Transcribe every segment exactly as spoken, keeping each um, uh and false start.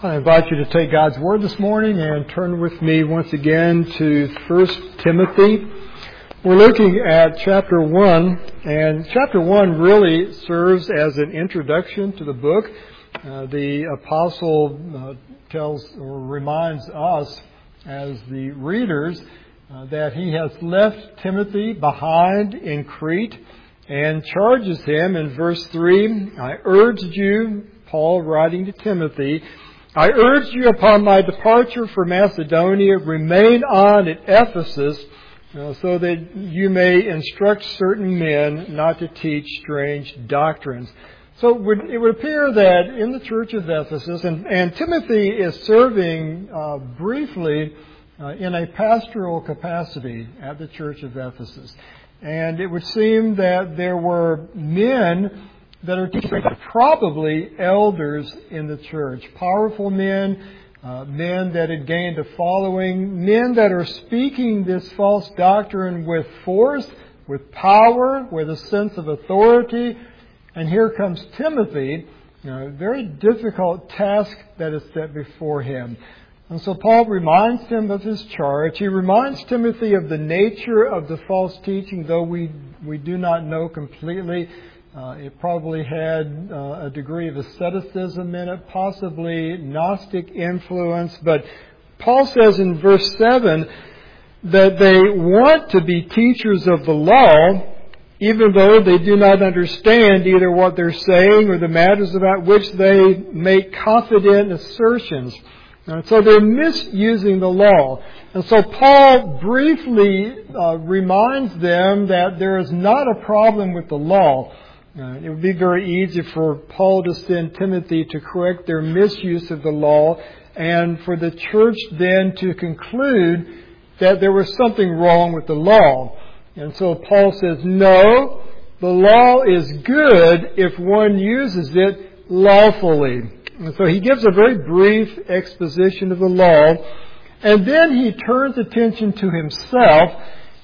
I invite you to take God's Word this morning and turn with me once again to First Timothy. We're looking at chapter one, and chapter one really serves as an introduction to the book. Uh, the apostle uh, tells or reminds us as the readers uh, that he has left Timothy behind in Crete and charges him in verse three, I urged you, Paul writing to Timothy, I urge you upon my departure for Macedonia, remain on at Ephesus, uh, so that you may instruct certain men not to teach strange doctrines. So it would, it would appear that in the church of Ephesus, and, and Timothy is serving uh, briefly uh, in a pastoral capacity at the church of Ephesus. And it would seem that there were men that are probably elders in the church, powerful men, uh, men that had gained a following, men that are speaking this false doctrine with force, with power, with a sense of authority. And here comes Timothy, you know, a very difficult task that is set before him. And so Paul reminds him of his charge. He reminds Timothy of the nature of the false teaching, though we, we do not know completely. Uh, it probably had uh, a degree of asceticism in it, possibly Gnostic influence. But Paul says in verse seven that they want to be teachers of the law, even though they do not understand either what they're saying or the matters about which they make confident assertions. And so they're misusing the law. And so Paul briefly uh, reminds them that there is not a problem with the law. Uh, it would be very easy for Paul to send Timothy to correct their misuse of the law and for the church then to conclude that there was something wrong with the law. And so Paul says, no, the law is good if one uses it lawfully. And so he gives a very brief exposition of the law, and then he turns attention to himself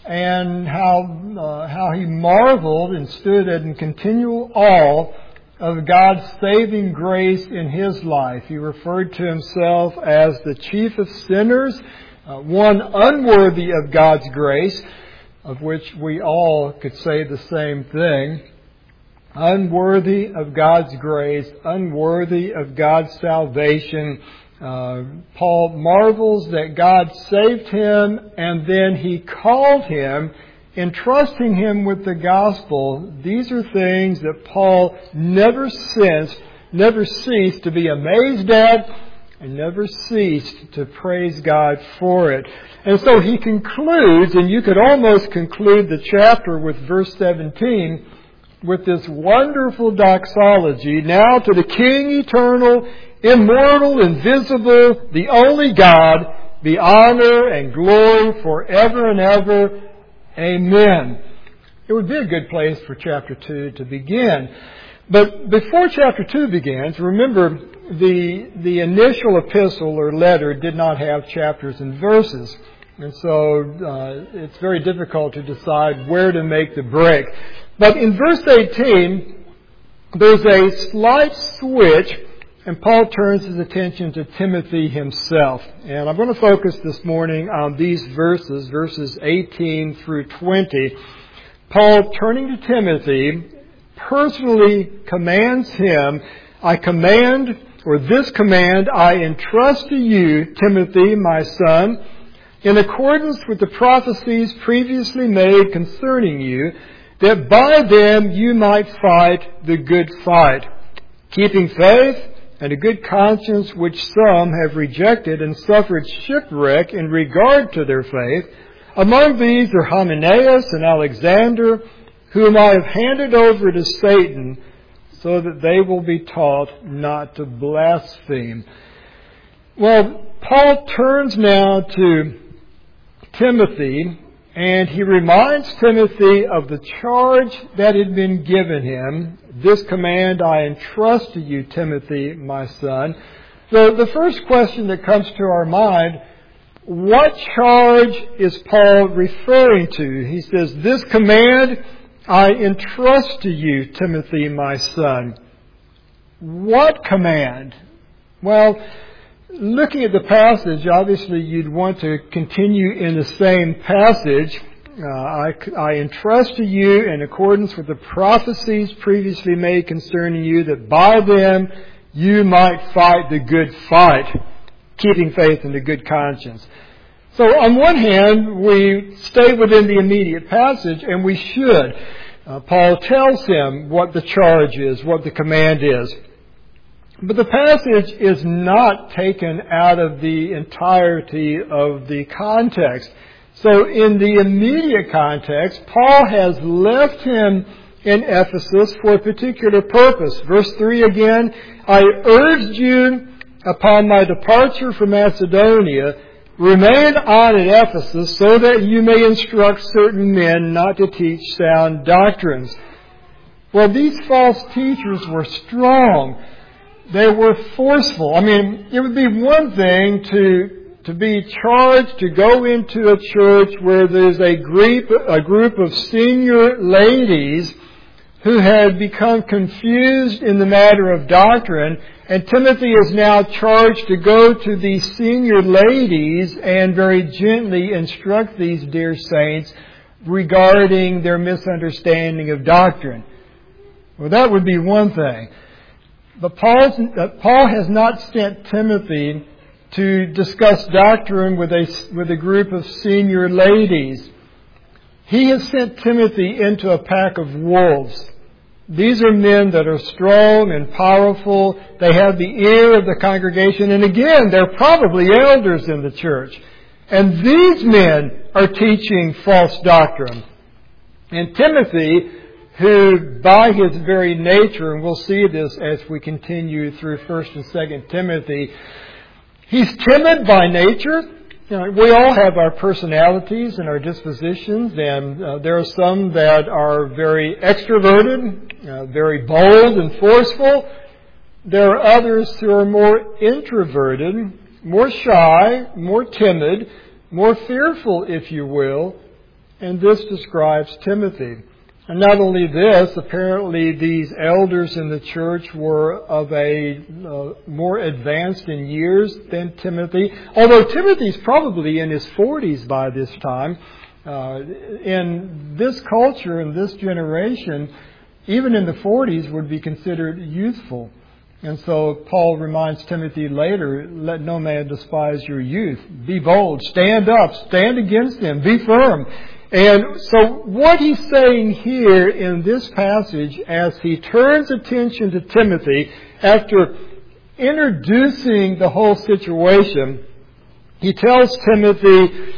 and how uh, how he marveled and stood in continual awe of God's saving grace in his life. He referred to himself as the chief of sinners, uh, one unworthy of God's grace, of which we all could say the same thing. Unworthy of God's grace, unworthy of God's salvation. Uh, Paul marvels that God saved him, and then He called him, entrusting him with the gospel. These are things that Paul never ceased, never ceased to be amazed at, and never ceased to praise God for it. And so he concludes, and you could almost conclude the chapter with verse seventeen, with this wonderful doxology. Now to the King eternal, immortal, invisible, the only God, be honor and glory forever and ever. Amen. It would be a good place for chapter two to begin. But before chapter two begins, remember the the initial epistle or letter did not have chapters and verses. And so uh, it's very difficult to decide where to make the break. But in verse eighteen, there's a slight switch, and Paul turns his attention to Timothy himself. And I'm going to focus this morning on these verses, verses eighteen through twenty. Paul, turning to Timothy, personally commands him, I command, or this command I entrust to you, Timothy, my son, in accordance with the prophecies previously made concerning you, that by them you might fight the good fight, keeping faith and a good conscience, which some have rejected and suffered shipwreck in regard to their faith. Among these are Hymenaeus and Alexander, whom I have handed over to Satan, so that they will be taught not to blaspheme. Well, Paul turns now to Timothy, and he reminds Timothy of the charge that had been given him. This command I entrust to you, Timothy, my son. So the first question that comes to our mind, what charge is Paul referring to? He says, this command I entrust to you, Timothy, my son. What command? Well, looking at the passage, obviously you'd want to continue in the same passage. Uh, I, I entrust to you in accordance with the prophecies previously made concerning you, that by them you might fight the good fight, keeping faith and a good conscience. So on one hand, we stay within the immediate passage, and we should. Uh, Paul tells him what the charge is, what the command is. But the passage is not taken out of the entirety of the context. So in the immediate context, Paul has left him in Ephesus for a particular purpose. Verse three again, I urged you upon my departure from Macedonia, remain on at Ephesus so that you may instruct certain men not to teach sound doctrines. Well, these false teachers were strong. They were forceful. I mean, it would be one thing to to be charged to go into a church where there's a group, a group of senior ladies who had become confused in the matter of doctrine, and Timothy is now charged to go to these senior ladies and very gently instruct these dear saints regarding their misunderstanding of doctrine. Well, that would be one thing. But Paul's, uh, Paul has not sent Timothy to discuss doctrine with a, with a group of senior ladies. He has sent Timothy into a pack of wolves. These are men that are strong and powerful. They have the ear of the congregation. And again, they're probably elders in the church. And these men are teaching false doctrine. And Timothy, who by his very nature, and we'll see this as we continue through First and Second Timothy, he's timid by nature. You know, we all have our personalities and our dispositions, and uh, there are some that are very extroverted, uh, very bold and forceful. There are others who are more introverted, more shy, more timid, more fearful, if you will, and this describes Timothy. And not only this, apparently these elders in the church were of a uh, more advanced in years than Timothy. Although Timothy's probably in his forties by this time. Uh, in this culture, in this generation, even in the forties would be considered youthful. And so Paul reminds Timothy later, let no man despise your youth. Be bold, stand up, stand against them, be firm. And so what he's saying here in this passage, as he turns attention to Timothy, after introducing the whole situation, he tells Timothy,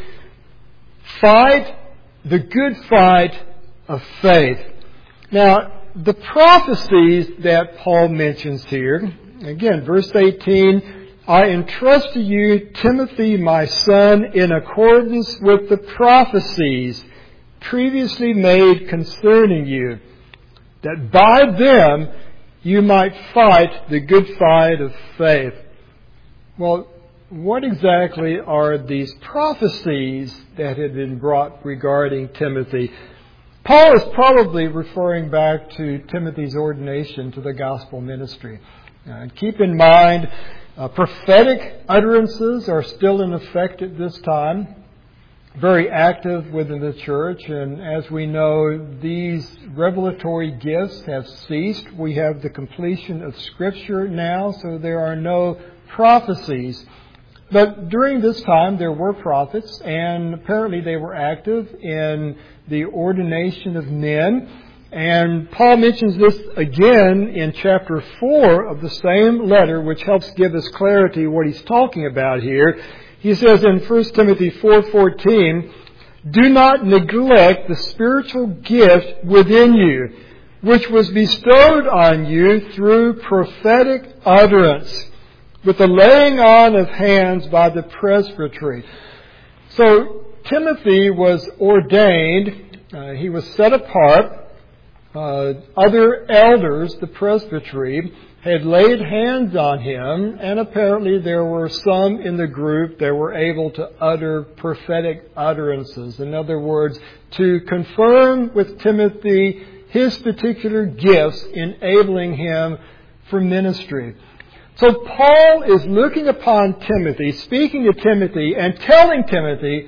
fight the good fight of faith. Now, the prophecies that Paul mentions here, again, verse eighteen, I entrust to you, Timothy, my son, in accordance with the prophecies previously made concerning you, that by them you might fight the good fight of faith. Well, what exactly are these prophecies that had been brought regarding Timothy? Paul is probably referring back to Timothy's ordination to the gospel ministry. Uh, keep in mind, Uh, prophetic utterances are still in effect at this time, very active within the church, and as we know, these revelatory gifts have ceased. We have the completion of Scripture now, so there are no prophecies. But during this time, there were prophets, and apparently they were active in the ordination of men. And Paul mentions this again in chapter four of the same letter, which helps give us clarity what he's talking about here. He says in First Timothy four fourteen, do not neglect the spiritual gift within you, which was bestowed on you through prophetic utterance, with the laying on of hands by the presbytery. So Timothy was ordained, uh, he was set apart. Uh, other elders, the presbytery, had laid hands on him, and apparently there were some in the group that were able to utter prophetic utterances. In other words, to confirm with Timothy his particular gifts, enabling him for ministry. So Paul is looking upon Timothy, speaking to Timothy, and telling Timothy,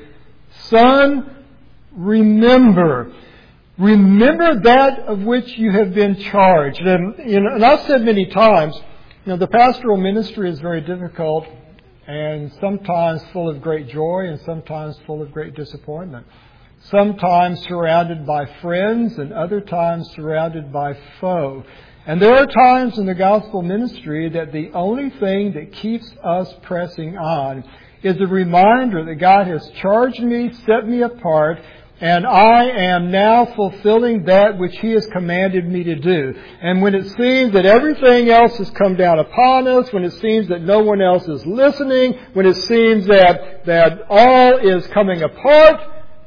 son, remember. Remember that of which you have been charged. And, you know, and I've said many times, you know, the pastoral ministry is very difficult and sometimes full of great joy and sometimes full of great disappointment. Sometimes surrounded by friends and other times surrounded by foe. And there are times in the gospel ministry that the only thing that keeps us pressing on is a reminder that God has charged me, set me apart, and I am now fulfilling that which He has commanded me to do. And when it seems that everything else has come down upon us, when it seems that no one else is listening, when it seems that, that all is coming apart,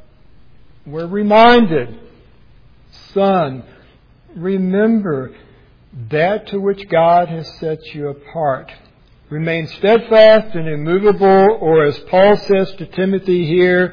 we're reminded, son, remember that to which God has set you apart. Remain steadfast and immovable, or as Paul says to Timothy here,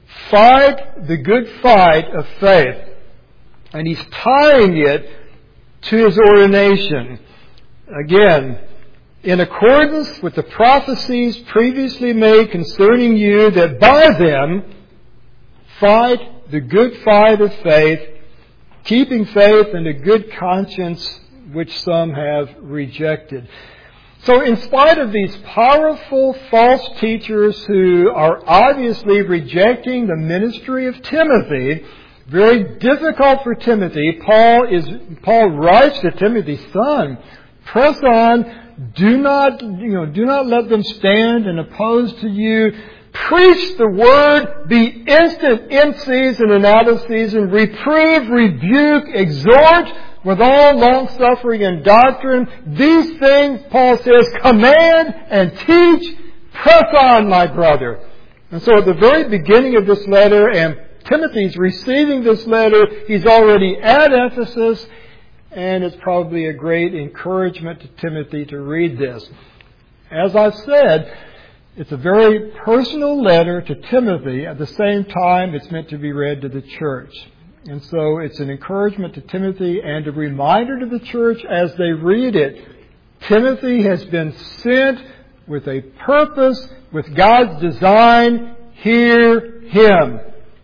fight the good fight of faith. And he's tying it to his ordination. Again, in accordance with the prophecies previously made concerning you, that by them fight the good fight of faith, keeping faith and a good conscience, which some have rejected. So in spite of these powerful false teachers who are obviously rejecting the ministry of Timothy, very difficult for Timothy, Paul is Paul writes to Timothy, son, press on, do not, you know, do not let them stand and oppose to you. Preach the word, be instant in season and out of season, reprove, rebuke, exhort with all long-suffering and doctrine. These things, Paul says, command and teach. Press on, my brother. And so at the very beginning of this letter, and Timothy's receiving this letter, he's already at Ephesus, and it's probably a great encouragement to Timothy to read this. As I've said, it's a very personal letter to Timothy. At the same time, it's meant to be read to the church. And so it's an encouragement to Timothy and a reminder to the church as they read it. Timothy has been sent with a purpose, with God's design. Hear him.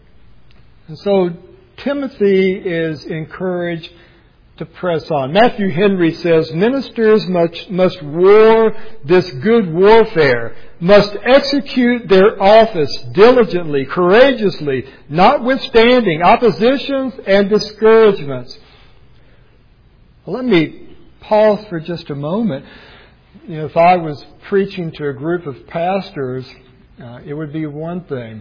And so Timothy is encouraged to press on. Matthew Henry says, ministers must, must war this good warfare, must execute their office diligently, courageously, notwithstanding oppositions and discouragements. Well, let me pause for just a moment. You know, if I was preaching to a group of pastors, uh, it would be one thing.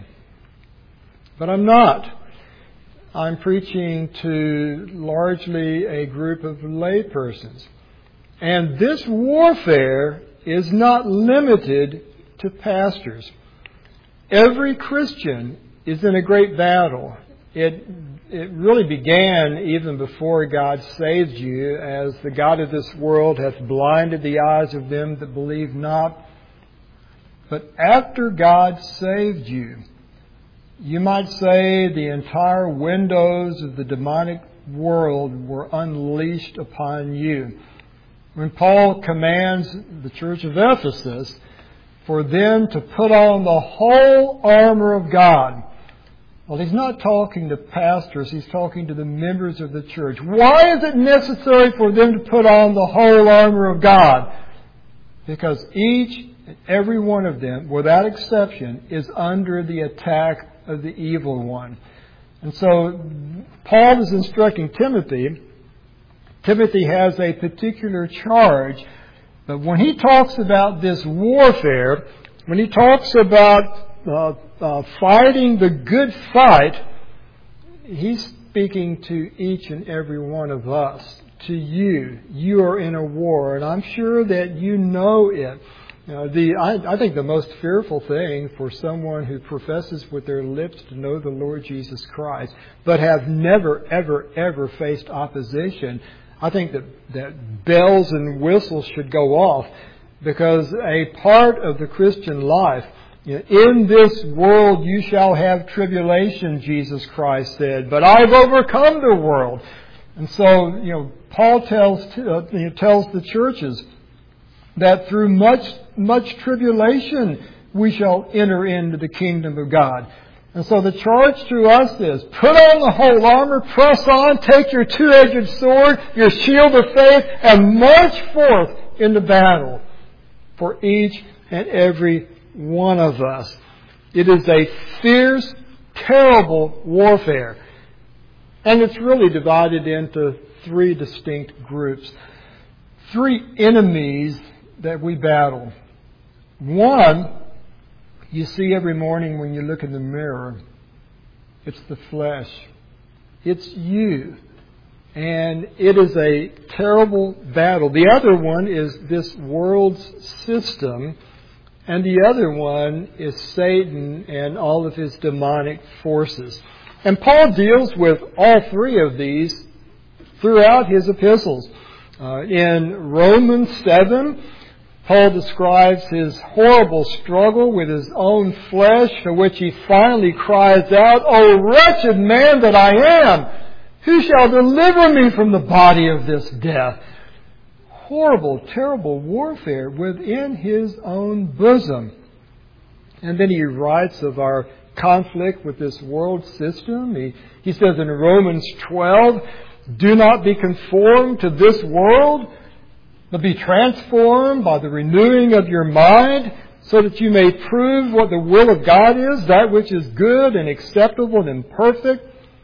But I'm not. I'm preaching to largely a group of laypersons. And this warfare is not limited to pastors. Every Christian is in a great battle. It, it really began even before God saved you, as the God of this world hath blinded the eyes of them that believe not. But after God saved you, you might say the entire windows of the demonic world were unleashed upon you. When Paul commands the church of Ephesus for them to put on the whole armor of God, well, he's not talking to pastors, he's talking to the members of the church. Why is it necessary for them to put on the whole armor of God? Because each and every one of them, without exception, is under the attack of the evil one. And so Paul is instructing Timothy. Timothy has a particular charge. But when he talks about this warfare, when he talks about uh, uh, fighting the good fight, he's speaking to each and every one of us, to you. You are in a war, and I'm sure that you know it. You know, the, I, I think the most fearful thing for someone who professes with their lips to know the Lord Jesus Christ, but have never, ever, ever faced opposition, I think that, that bells and whistles should go off, because a part of the Christian life, you know, in this world you shall have tribulation, Jesus Christ said, but I've overcome the world. And so, you know, Paul tells, uh, you know, tells the churches, that through much, much tribulation we shall enter into the kingdom of God. And so the charge to us is, put on the whole armor, press on, take your two-edged sword, your shield of faith, and march forth into battle for each and every one of us. It is a fierce, terrible warfare. And it's really divided into three distinct groups. Three enemies that we battle. One, you see every morning when you look in the mirror. It's the flesh. It's you. And it is a terrible battle. The other one is this world's system. And the other one is Satan and all of his demonic forces. And Paul deals with all three of these throughout his epistles. Uh, in Romans seven, Paul describes his horrible struggle with his own flesh, for which he finally cries out, "O wretched man that I am! Who shall deliver me from the body of this death?" Horrible, terrible warfare within his own bosom. And then he writes of our conflict with this world system. He, he says in Romans twelve, "Do not be conformed to this world, but be transformed by the renewing of your mind, so that you may prove what the will of God is, that which is good and acceptable and perfect."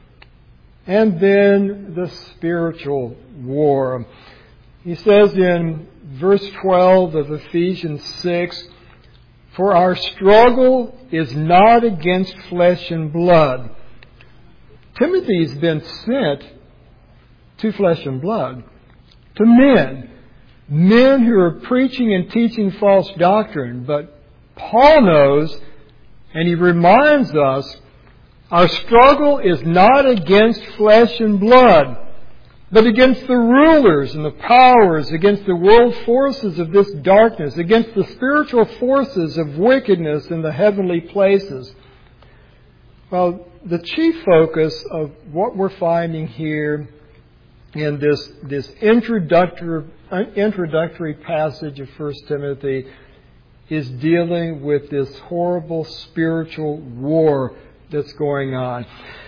And then the spiritual war. He says in verse twelve of Ephesians six, "For our struggle is not against flesh and blood." Timothy's been sent to flesh and blood, to men. Men who are preaching and teaching false doctrine. But Paul knows, and he reminds us, our struggle is not against flesh and blood, but against the rulers and the powers, against the world forces of this darkness, against the spiritual forces of wickedness in the heavenly places. Well, the chief focus of what we're finding here in this, this introductory, introductory passage of First Timothy is dealing with this horrible spiritual war that's going on.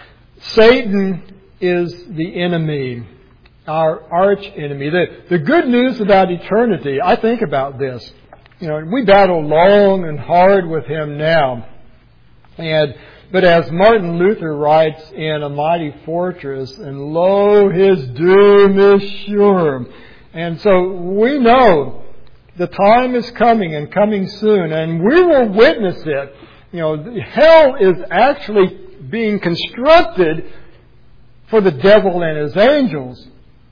Satan is the enemy, our arch enemy. The, the good news about eternity, I think about this. You know, we battle long and hard with him now. And But as Martin Luther writes in A Mighty Fortress, "And lo, his doom is sure." And so we know the time is coming and coming soon, and we will witness it. You know, hell is actually being constructed for the devil and his angels,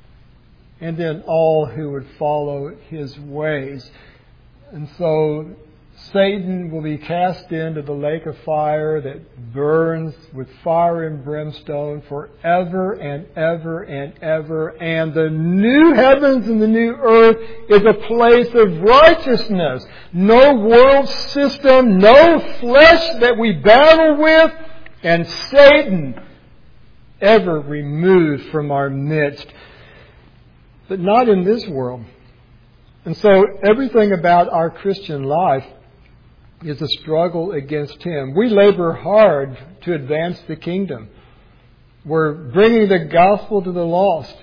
and then all who would follow his ways. And so Satan will be cast into the lake of fire that burns with fire and brimstone forever and ever and ever. And the new heavens and the new earth is a place of righteousness. No world system, no flesh that we battle with, and Satan ever removed from our midst. But not in this world. And so everything about our Christian life is a struggle against him. We labor hard to advance the kingdom. We're bringing the gospel to the lost.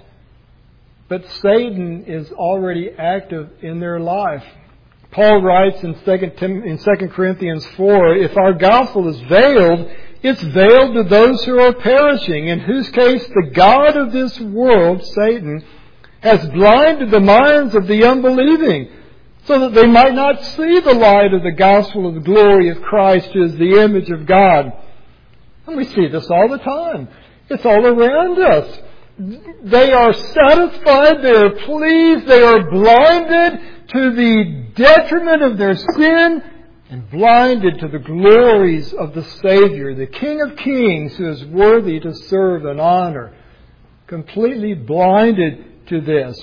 But Satan is already active in their life. Paul writes in Second Corinthians four, "If our gospel is veiled, it's veiled to those who are perishing, in whose case the God of this world, Satan, has blinded the minds of the unbelieving, so that they might not see the light of the gospel of the glory of Christ, who is the image of God." And we see this all the time. It's all around us. They are satisfied, they are pleased, they are blinded to the detriment of their sin and blinded to the glories of the Savior, the King of Kings, who is worthy to serve and honor. Completely blinded to this.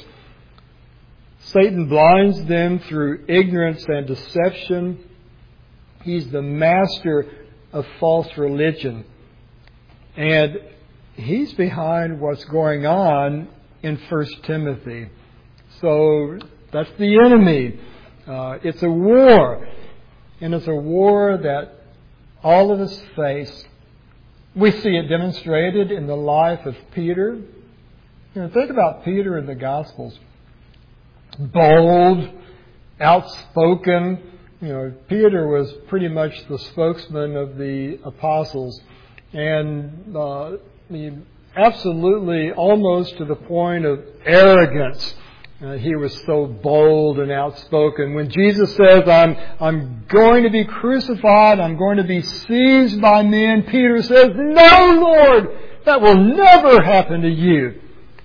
Satan blinds them through ignorance and deception. He's the master of false religion. And he's behind what's going on in First Timothy. So that's the enemy. Uh, it's a war, and it's a war that all of us face. We see it demonstrated in the life of Peter. You know, think about Peter in the Gospels. Bold, outspoken. You know, Peter was pretty much the spokesman of the apostles, and uh, he absolutely almost to the point of arrogance. Uh, he was so bold and outspoken. When Jesus says, I'm, I'm going to be crucified, I'm going to be seized by men, Peter says, no, Lord, that will never happen to you.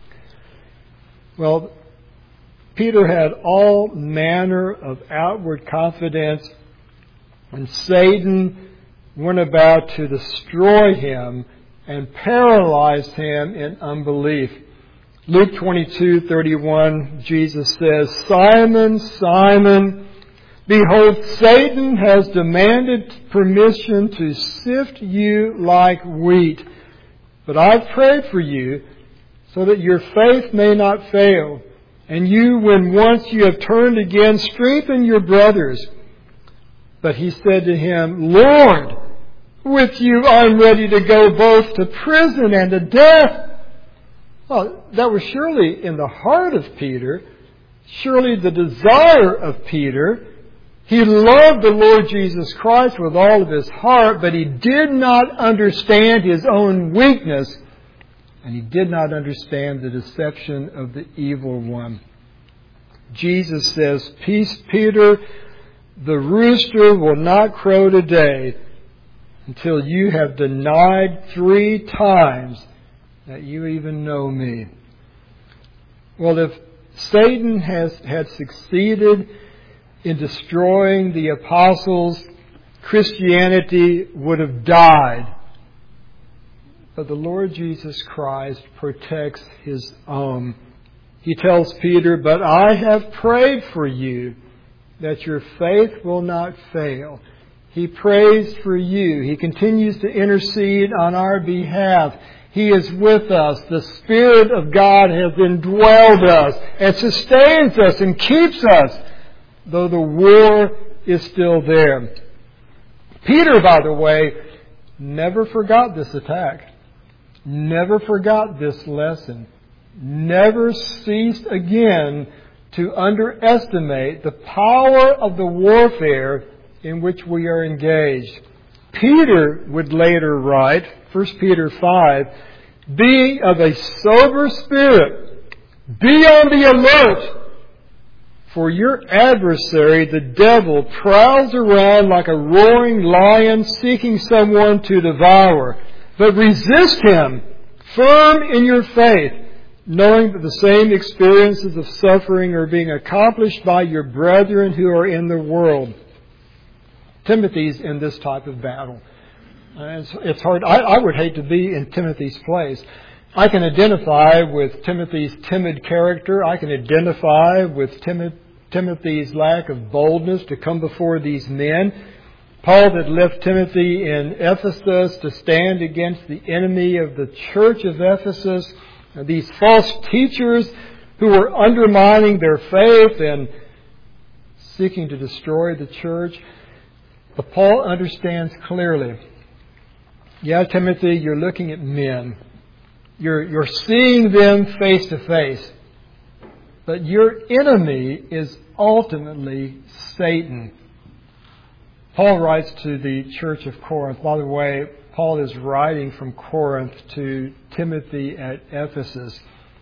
Well, Peter had all manner of outward confidence, and Satan went about to destroy him and paralyze him in unbelief. Luke twenty-two thirty-one, Jesus says, Simon, Simon, behold, Satan has demanded permission to sift you like wheat. But I've prayed for you so that your faith may not fail. And you, when once you have turned again, strengthen your brothers. But he said to him, Lord, with you I'm ready to go both to prison and to death. Well, that was surely in the heart of Peter, surely the desire of Peter. He loved the Lord Jesus Christ with all of his heart, but he did not understand his own weakness, and he did not understand the deception of the evil one. Jesus says, Peace, Peter, the rooster will not crow today until you have denied three times that you even know me. Well, if Satan has had succeeded in destroying the apostles, Christianity would have died. But the Lord Jesus Christ protects his own. He tells Peter, but I have prayed for you that your faith will not fail. He prays for you. He continues to intercede on our behalf. He is with us. The Spirit of God has indwelled us and sustains us and keeps us, though the war is still there. Peter, by the way, never forgot this attack. Never forgot this lesson. Never ceased again to underestimate the power of the warfare in which we are engaged. Peter would later write, First Peter five, be of a sober spirit. Be on the alert. For your adversary, the devil, prowls around like a roaring lion seeking someone to devour. But resist him, firm in your faith, knowing that the same experiences of suffering are being accomplished by your brethren who are in the world. Timothy's in this type of battle. Uh, it's, it's hard. I, I would hate to be in Timothy's place. I can identify with Timothy's timid character. I can identify with Tim, Timothy's lack of boldness to come before these men. Paul had left Timothy in Ephesus to stand against the enemy of the church of Ephesus, these false teachers who were undermining their faith and seeking to destroy the church. But Paul understands clearly, yeah, Timothy, you're looking at men. You're, you're seeing them face to face. But your enemy is ultimately Satan. Paul writes to the church of Corinth. By the way, Paul is writing from Corinth to Timothy at Ephesus.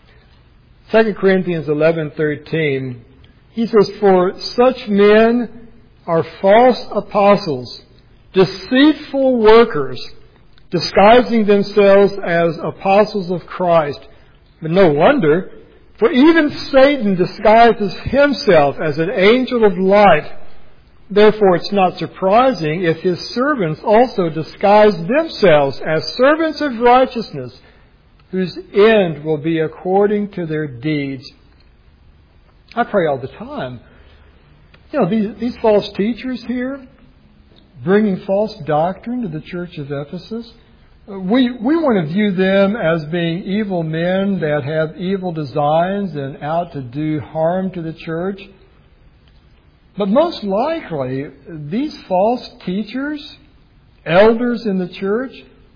Second Corinthians eleven thirteen, he says, for such men are false apostles, deceitful workers, disguising themselves as apostles of Christ. But no wonder, for even Satan disguises himself as an angel of light. Therefore, it's not surprising if his servants also disguise themselves as servants of righteousness, whose end will be according to their deeds. I pray all the time. You know, these, these false teachers here, bringing false doctrine to the church of Ephesus, we, we want to view them as being evil men that have evil designs and out to do harm to the church. But most likely, these false teachers, elders in the church,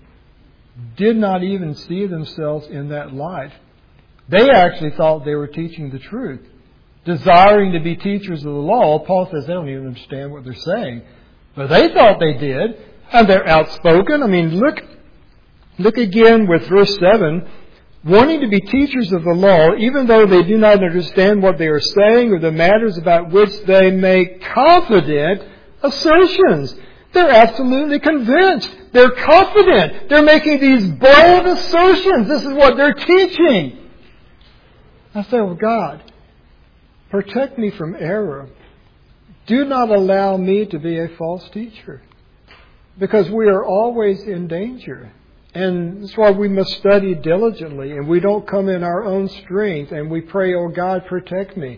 did not even see themselves in that light. They actually thought they were teaching the truth. Desiring to be teachers of the law, Paul says they don't even understand what they're saying. But they thought they did, and they're outspoken. I mean, look, look again with verse seven. Wanting to be teachers of the law, even though they do not understand what they are saying or the matters about which they make confident assertions. They're absolutely convinced. They're confident. They're making these bold assertions. This is what they're teaching. I say, oh God, protect me from error. Do not allow me to be a false teacher. Because we are always in danger. And that's why we must study diligently, and we don't come in our own strength, and we pray, oh God, protect me.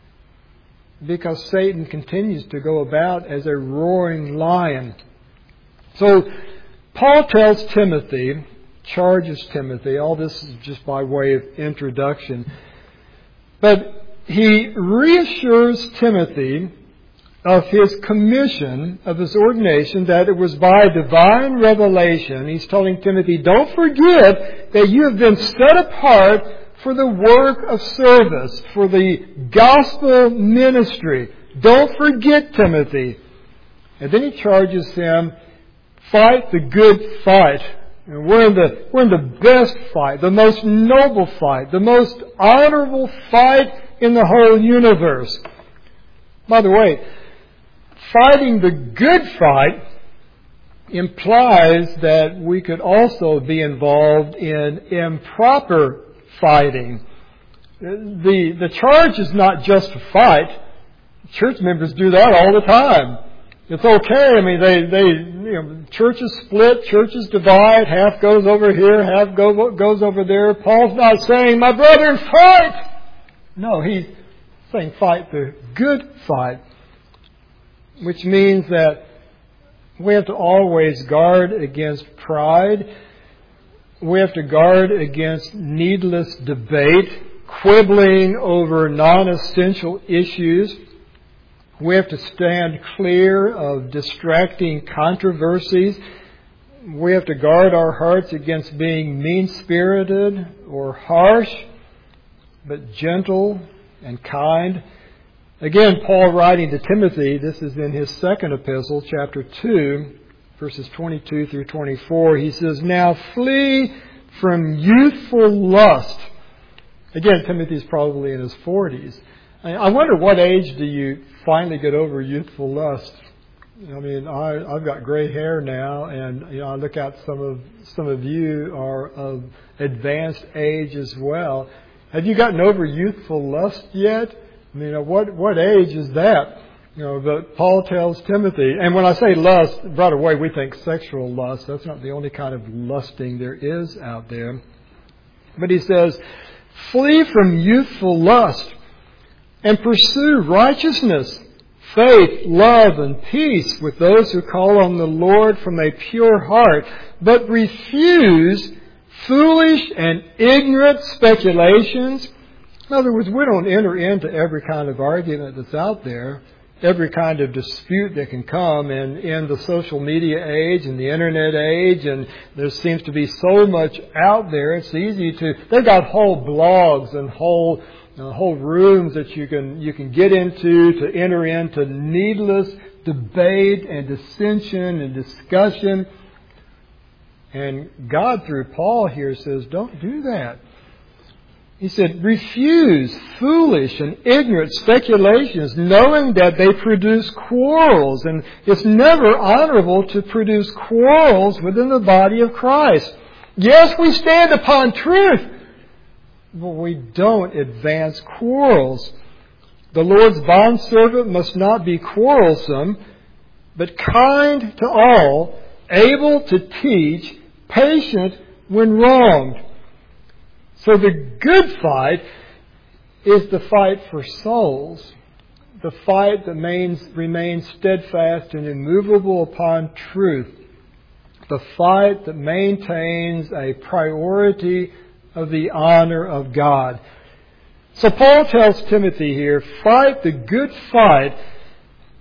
Because Satan continues to go about as a roaring lion. So Paul tells Timothy, charges Timothy, all this is just by way of introduction, but he reassures Timothy of his commission, of his ordination, that it was by divine revelation. He's telling Timothy, don't forget that you have been set apart for the work of service, for the gospel ministry. Don't forget, Timothy. And then he charges him, fight the good fight. And we're in the, we're in the best fight, the most noble fight, the most honorable fight in the whole universe. By the way, fighting the good fight implies that we could also be involved in improper fighting. The, the charge is not just to fight. Church members do that all the time. It's okay. I mean, they, they, you know, churches split, churches divide, half goes over here, half go, goes over there. Paul's not saying, my brethren, fight! No, he's saying fight the good fight. Which means that we have to always guard against pride. We have to guard against needless debate, quibbling over non-essential issues. We have to stand clear of distracting controversies. We have to guard our hearts against being mean-spirited or harsh, but gentle and kind. Again, Paul writing to Timothy, this is in his second epistle, chapter two, verses twenty-two through twenty-four. He says, now flee from youthful lust. Again, Timothy's probably in his forties. I wonder what age do you finally get over youthful lust? I mean, I, I've got gray hair now, and you know, I look at some of some of you are of advanced age as well. Have you gotten over youthful lust yet? I mean, what what age is that? You know, but Paul tells Timothy, and when I say lust, right away we think sexual lust. That's not the only kind of lusting there is out there. But he says, flee from youthful lust and pursue righteousness, faith, love, and peace with those who call on the Lord from a pure heart, but refuse foolish and ignorant speculations. In other words, we don't enter into every kind of argument that's out there, every kind of dispute that can come. And in the social media age and the internet age, and there seems to be so much out there, it's easy to, they've got whole blogs and whole uh, whole rooms that you can you can get into to enter into needless debate and dissension and discussion. And God, through Paul here, says, don't do that. He said, refuse foolish and ignorant speculations, knowing that they produce quarrels. And it's never honorable to produce quarrels within the body of Christ. Yes, we stand upon truth, but we don't advance quarrels. The Lord's bondservant must not be quarrelsome, but kind to all, able to teach, patient when wronged. So the good fight is the fight for souls, the fight that remains, remains steadfast and immovable upon truth, the fight that maintains a priority of the honor of God. So Paul tells Timothy here, fight the good fight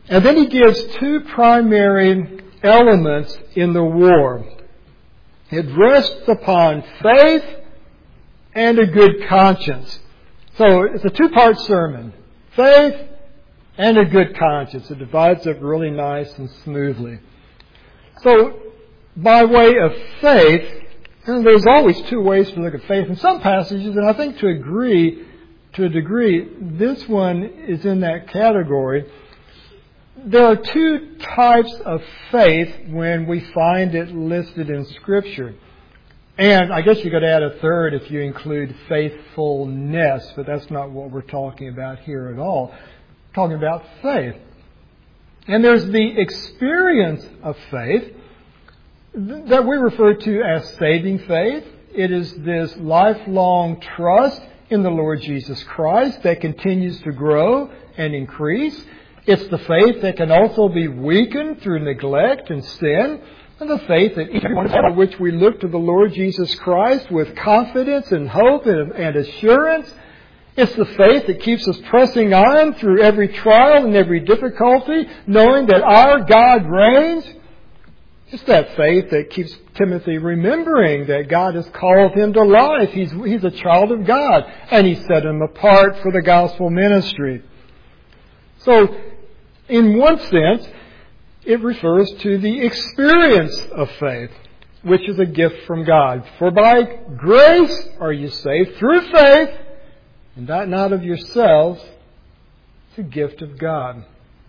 And then he gives two primary elements in the war. It rests upon faith and a good conscience. So it's a two-part sermon. Faith and a good conscience. It divides up really nice and smoothly. So, by way of faith, and there's always two ways to look at faith in some passages, and I think to agree, to a degree, this one is in that category. There are two types of faith when we find it listed in Scripture. And I guess you could add a third if you include faithfulness, but that's not what we're talking about here at all. We're talking about faith. And there's the experience of faith that we refer to as saving faith. It is this lifelong trust in the Lord Jesus Christ that continues to grow and increase. It's the faith that can also be weakened through neglect and sin. And the faith that each one of which we look to the Lord Jesus Christ with confidence and hope and, and assurance. It's the faith that keeps us pressing on through every trial and every difficulty, knowing that our God reigns. It's that faith that keeps Timothy remembering that God has called him to life. He's, he's a child of God, and He set him apart for the gospel ministry. So, in one sense, it refers to the experience of faith, which is a gift from God. For by grace are you saved through faith, and that not of yourselves. It's a gift of God.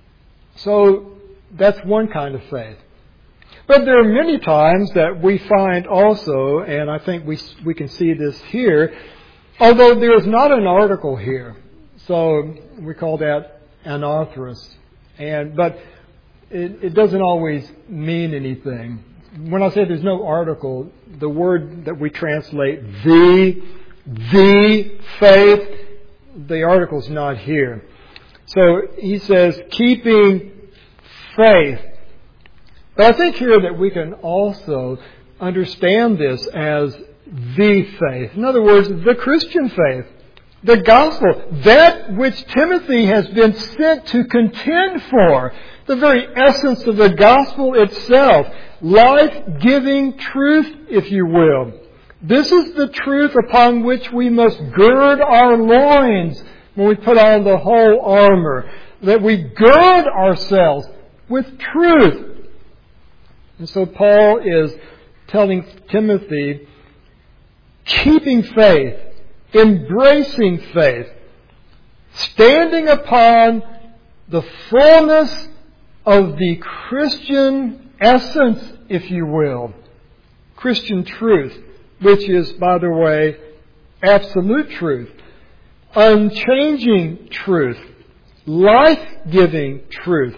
So, that's one kind of faith. But there are many times that we find also, and I think we we can see this here, although there is not an article here. So we call that anarthrous. And, but it, it doesn't always mean anything. When I say there's no article, the word that we translate the, the faith, the article's not here. So he says, keeping faith. But I think here that we can also understand this as the faith. In other words, the Christian faith. The gospel. That which Timothy has been sent to contend for. The very essence of the gospel itself. Life-giving truth, if you will. This is the truth upon which we must gird our loins when we put on the whole armor. That we gird ourselves with truth. And so Paul is telling Timothy, keeping faith, embracing faith, standing upon the fullness of the Christian essence, if you will, Christian truth, which is, by the way, absolute truth, unchanging truth, life-giving truth.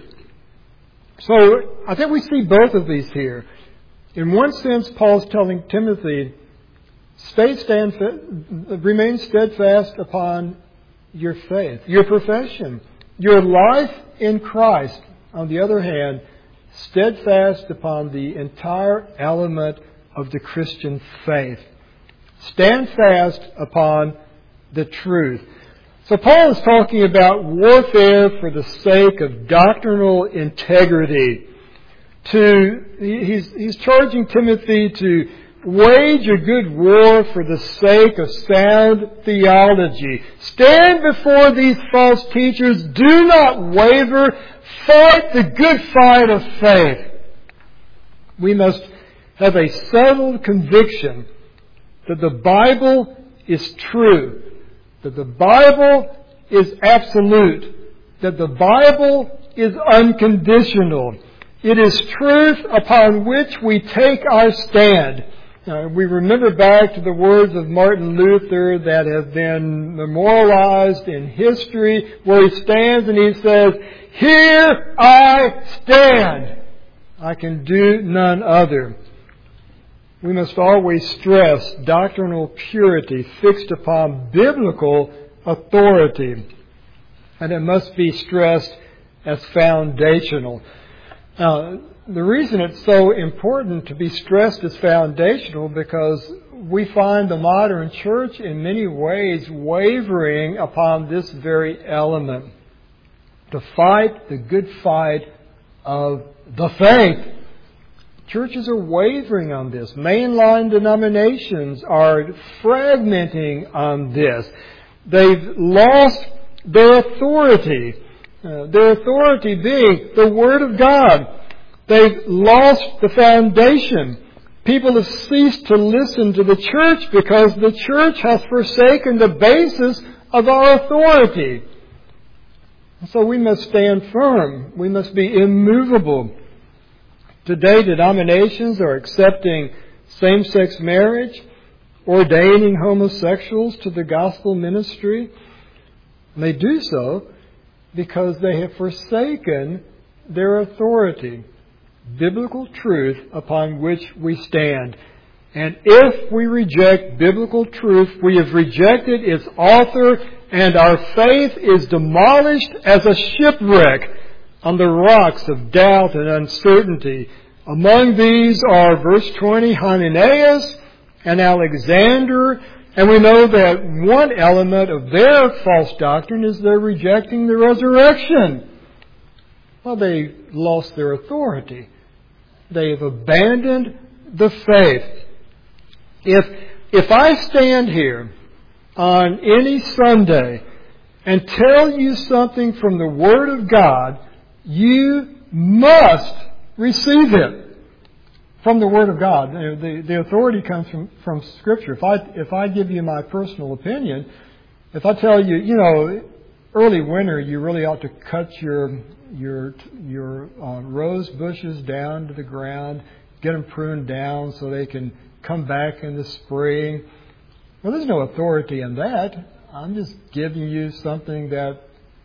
So I think we see both of these here. In one sense, Paul's telling Timothy, stay stand, remain steadfast upon your faith, your profession, your life in Christ. On the other hand, steadfast upon the entire element of the Christian faith. Stand fast upon the truth. So Paul is talking about warfare for the sake of doctrinal integrity. To he's he's charging Timothy to wage a good war for the sake of sound theology. Stand before these false teachers. Do not waver. Fight the good fight of faith. We must have a settled conviction that the Bible is true. That the Bible is absolute. That the Bible is unconditional. It is truth upon which we take our stand. Now, we remember back to the words of Martin Luther that have been memorialized in history, where he stands and he says, "Here I stand. I can do none other." We must always stress doctrinal purity fixed upon biblical authority. And it must be stressed as foundational. Now, the reason it's so important to be stressed as foundational because we find the modern church in many ways wavering upon this very element. to fight the good fight of the faith. Churches are wavering on this. Mainline denominations are fragmenting on this. They've lost their authority. Uh, their authority being the Word of God. They've lost the foundation. People have ceased to listen to the church because the church has forsaken the basis of our authority. So we must stand firm. We must be immovable. Today, denominations are accepting same-sex marriage, ordaining homosexuals to the gospel ministry. And they do so because they have forsaken their authority, biblical truth upon which we stand. And if we reject biblical truth, we have rejected its author, and our faith is demolished as a shipwreck on the rocks of doubt and uncertainty. Among these are, verse twenty, Hymenaeus and Alexander. And we know that one element of their false doctrine is they're rejecting the resurrection. Well, they lost their authority. They have abandoned the faith. If, if I stand here on any Sunday and tell you something from the Word of God, you must receive it from the Word of God. The, the authority comes from, from Scripture. If I, if I give you my personal opinion, if I tell you, you know, early winter, you really ought to cut your your your uh, rose bushes down to the ground, get them pruned down so they can come back in the spring. Well, there's no authority in that. I'm just giving you something that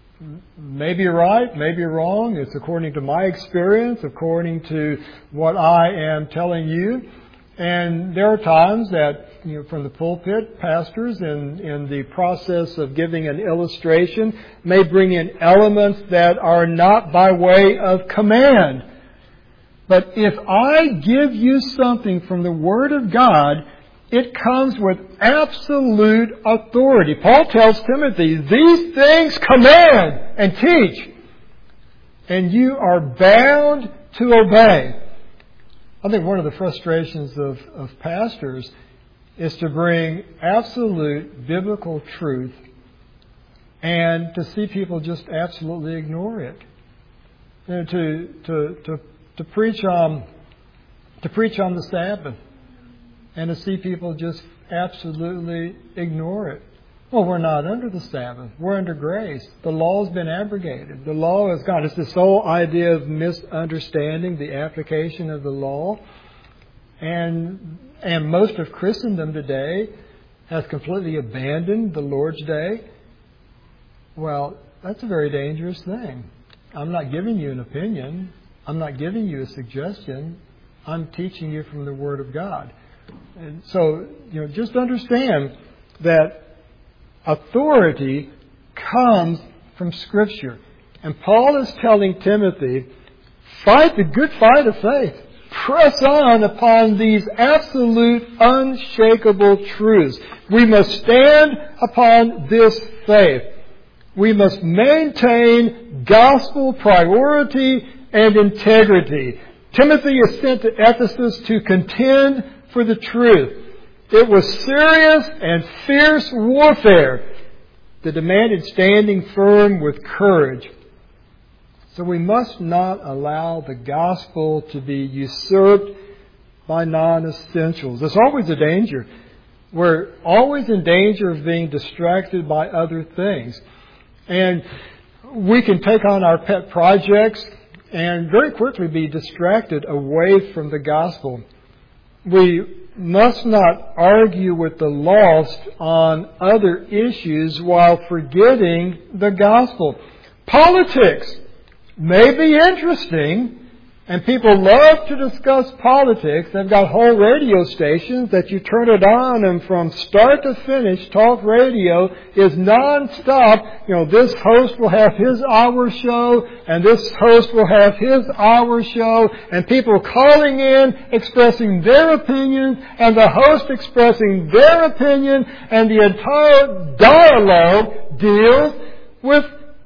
may be right, may be wrong. It's according to my experience, according to what I am telling you. And there are times that, you know, from the pulpit, pastors in, in the process of giving an illustration may bring in elements that are not by way of command. But if I give you something from the Word of God, it comes with absolute authority. Paul tells Timothy, these things command and teach, and you are bound to obey. I think one of the frustrations of, of pastors is to bring absolute biblical truth and to see people just absolutely ignore it. You know, to, to, to, to preach on, to preach on the Sabbath and to see people just absolutely ignore it. Well, we're not under the Sabbath. We're under grace. The law has been abrogated. The law is gone. It's this whole idea of misunderstanding the application of the law. And and most of Christendom today has completely abandoned the Lord's Day. Well, that's a very dangerous thing. I'm not giving you an opinion. I'm not giving you a suggestion. I'm teaching you from the Word of God. And so, you know, just understand that authority comes from Scripture. And Paul is telling Timothy, fight the good fight of faith. Press on upon these absolute, unshakable truths. We must stand upon this faith. We must maintain gospel priority and integrity. Timothy is sent to Ephesus to contend for the truth. It was serious and fierce warfare that demanded standing firm with courage. So we must not allow the gospel to be usurped by non-essentials. There's always a danger. We're always in danger of being distracted by other things. And we can take on our pet projects and very quickly be distracted away from the gospel. We must not argue with the lost on other issues while forgetting the gospel. Politics may be interesting, and people love to discuss politics. They've got whole radio stations that you turn it on, and from start to finish, talk radio is nonstop. You know, this host will have his hour show, and this host will have his hour show, and people calling in, expressing their opinion, and the host expressing their opinion, and the entire dialogue deals with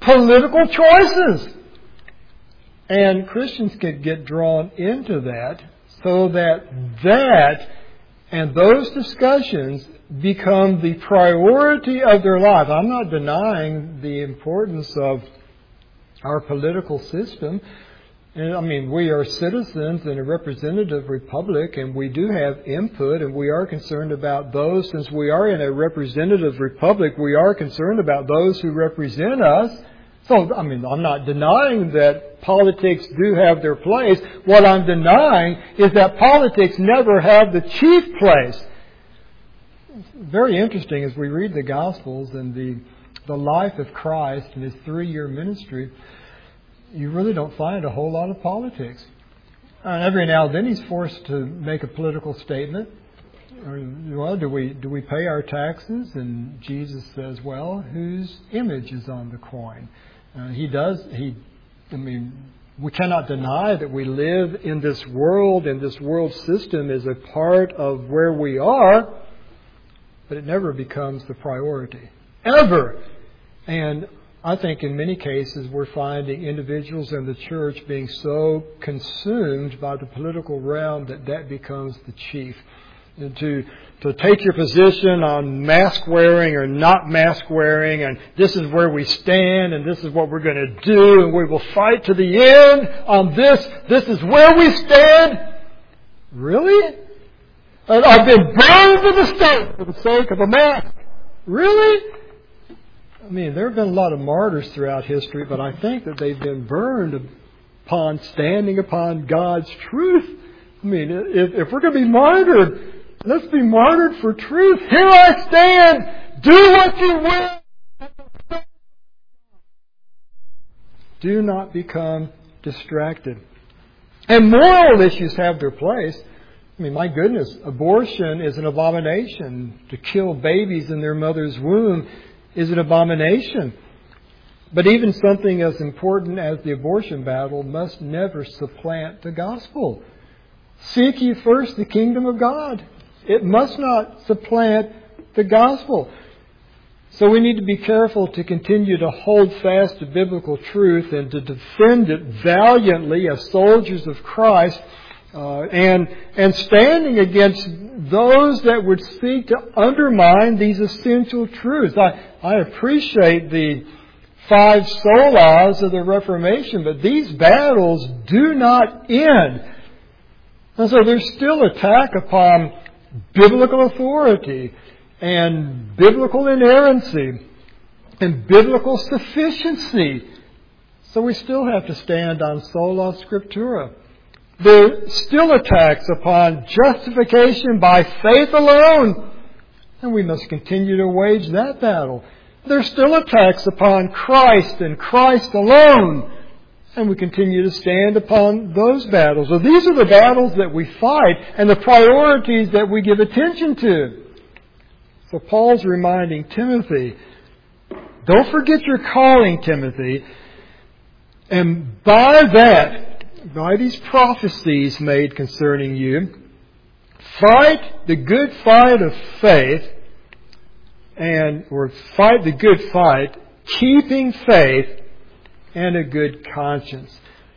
political choices. And Christians can get drawn into that so that that and those discussions become the priority of their life. I'm not denying the importance of our political system. And, I mean, we are citizens in a representative republic, and we do have input, and we are concerned about those. Since we are in a representative republic, we are concerned about those who represent us. So, I mean, I'm not denying that politics do have their place. What I'm denying is that politics never have the chief place. It's very interesting as we read the Gospels and the, the life of Christ and His three-year ministry, you really don't find a whole lot of politics. And every now and then He's forced to make a political statement. Or, well, do we do we pay our taxes? And Jesus says, well, whose image is on the coin? Uh, he does, he, I mean, we cannot deny that we live in this world, and this world system is a part of where we are, but it never becomes the priority. Ever! And I think in many cases we're finding individuals in the church being so consumed by the political realm that that becomes the chief. And to to take your position on mask wearing or not mask wearing, and this is where we stand, and this is what we're going to do, and we will fight to the end on this. This is where we stand. Really? And I've been burned to the stake for the sake of a mask. Really? I mean, there have been a lot of martyrs throughout history, but I think that they've been burned upon standing upon God's truth. I mean, if, if we're going to be martyred, let's be martyred for truth. Here I stand. Do what you will. Do not become distracted. And moral issues have their place. I mean, my goodness, abortion is an abomination. To kill babies in their mother's womb is an abomination. But even something as important as the abortion battle must never supplant the gospel. Seek ye first the kingdom of God. It must not supplant the gospel. So we need to be careful to continue to hold fast to biblical truth and to defend it valiantly as soldiers of Christ, uh, and and standing against those that would seek to undermine these essential truths. I, I appreciate the five solas of the Reformation, but these battles do not end. And so there's still attack upon biblical authority and biblical inerrancy and biblical sufficiency. So we still have to stand on sola scriptura. There are still attacks upon justification by faith alone, and we must continue to wage that battle. There are still attacks upon Christ and Christ alone, and we continue to stand upon those battles. So these are the battles that we fight and the priorities that we give attention to. So Paul's reminding Timothy, don't forget your calling, Timothy. And by that, by these prophecies made concerning you, fight the good fight of faith, and or fight the good fight, keeping faith and a good conscience.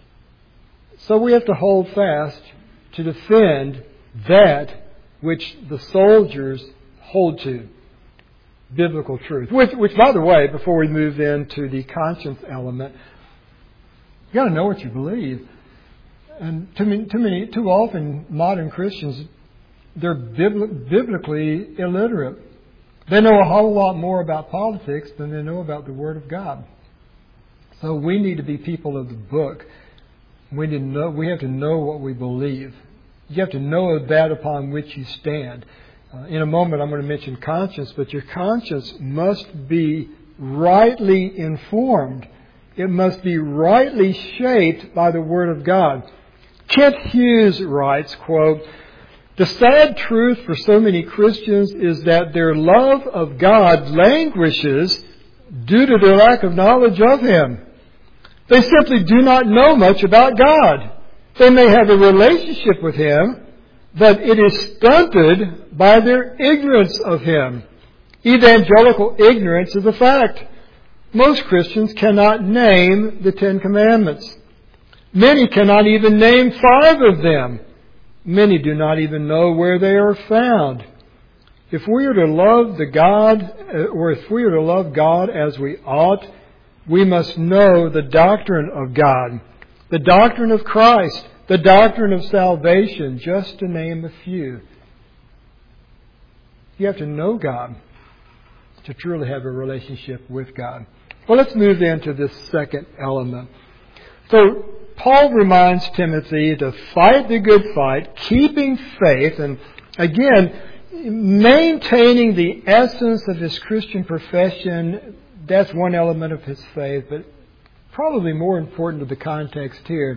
So we have to hold fast to defend that which the soldiers hold to, biblical truth. Which, which, by the way, before we move into the conscience element, you got to know what you believe. And too many, too many, too often, modern Christians, they're bibli- biblically illiterate. They know a whole lot more about politics than they know about the Word of God. So we need to be people of the book. We need to know. We have to know what we believe. You have to know that upon which you stand. Uh, in a moment, I'm going to mention conscience, but your conscience must be rightly informed. It must be rightly shaped by the Word of God. Kent Hughes writes, quote, "The sad truth for so many Christians is that their love of God languishes due to their lack of knowledge of Him. They simply do not know much about God. They may have a relationship with Him, but it is stunted by their ignorance of Him. Evangelical ignorance is a fact. Most Christians cannot name the Ten Commandments. Many cannot even name five of them. Many do not even know where they are found. If we are to love the God, or if we are to love God as we ought, we must know the doctrine of God, the doctrine of Christ, the doctrine of salvation, just to name a few. You have to know God to truly have a relationship with God. Well, let's move into this second element. So, Paul reminds Timothy to fight the good fight, keeping faith, and again, maintaining the essence of his Christian profession. That's one element of his faith, but probably more important to the context here,